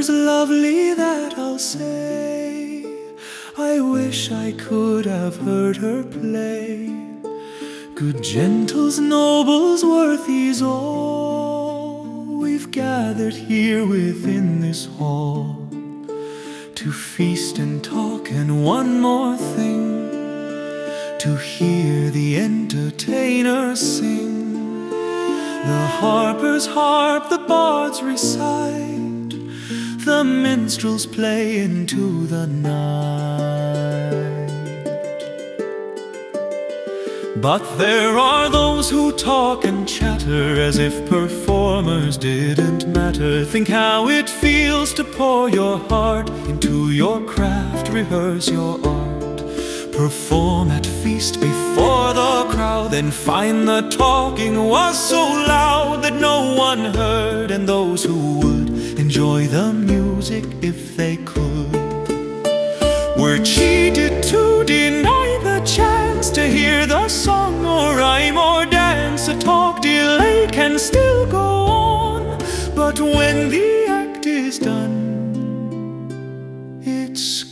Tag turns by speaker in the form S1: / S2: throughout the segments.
S1: Summer's lovely, that I'll say. I wish I could have heard her play. Good gentles, nobles, worthies all, we've gathered here within this hall to feast and talk, and one more thing, to hear the entertainers sing. The harpers harp, the bards recite, the minstrels play into the night. But there are those who talk and chatter as if performers didn't matter. Think how it feels to pour your heart into your craft, rehearse your art, perform at feast before the crowd, then find the talking was so loud that no one heard, and those who would enjoy the music if they could were cheated to deny the chance to hear the song or rhyme or dance. A talk delay can still go on, but when the act is done, it's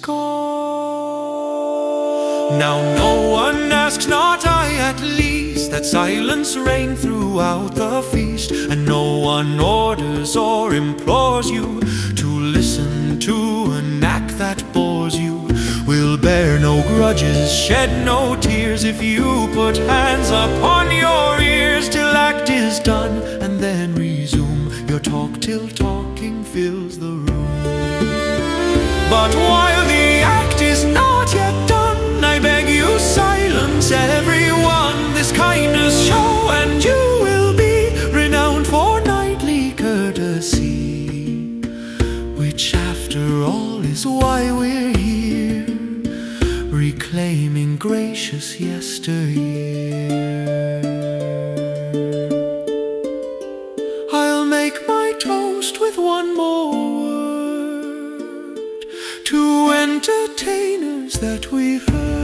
S1: gone. Now no one asks, not I at least, that silence reign throughout the feast, and no one orders or implores you to listen to an act that bores you. We'll bear no grudges, shed no tears, if you put hands upon your ears till act is done, and then resume your talk till talking fills the room. But while the act is not yet done, I beg you silence everyone. This kindness show, and you will be renowned for knightly courtesy, which after all is why we're here, reclaiming gracious yesteryear. I'll make my toast with one more word to entertainers that we've heard.